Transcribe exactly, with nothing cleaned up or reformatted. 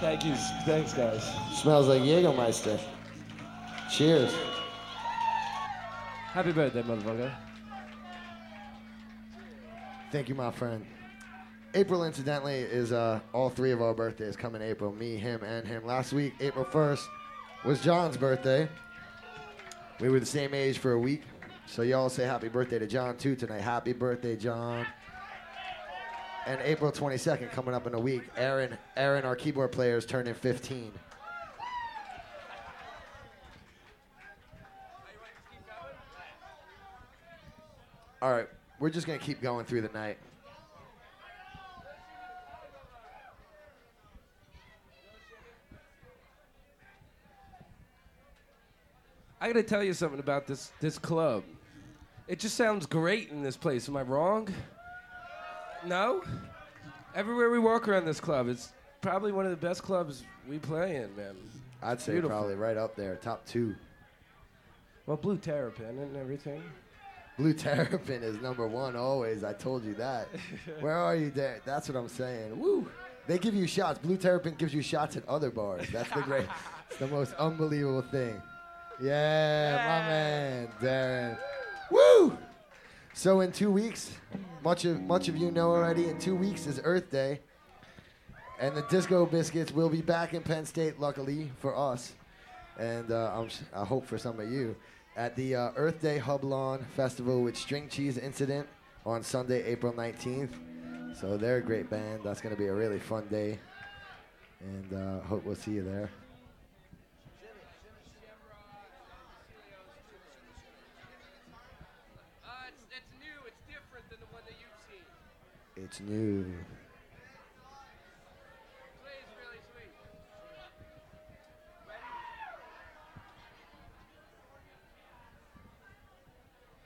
Thank you. Thanks, guys. Smells like Jägermeister. Cheers. Happy birthday, motherfucker. Thank you, my friend. April, incidentally, is uh, all three of our birthdays come in April. Me, him, and him. Last week, April first, was John's birthday. We were the same age for a week. So y'all say happy birthday to John, too, tonight. Happy birthday, John. And April twenty-second, coming up in a week, Aaron, Aaron, our keyboard player, is turning fifteen. All right, we're just going to keep going through the night. I gotta tell you something about this this club. It just sounds great in this place. Am I wrong? No? Everywhere we walk around this club, it's probably one of the best clubs we play in, man. I'd say Beautiful. probably right up there, top two. Well, Blue Terrapin and everything. Blue Terrapin is number one always. I told you that. Where are you there? That's what I'm saying. Woo! They give you shots. Blue Terrapin gives you shots at other bars. That's the great, it's the most unbelievable thing. Yeah, my man, Darren. Woo! So in two weeks, much of much of you know already, in two weeks is Earth Day. And the Disco Biscuits will be back in Penn State, luckily for us. And uh, I'm, I hope for some of you. At the uh, Earth Day Hub Lawn Festival with String Cheese Incident on Sunday, April nineteenth. So they're a great band. That's going to be a really fun day. And uh, hope we'll see you there. It's new.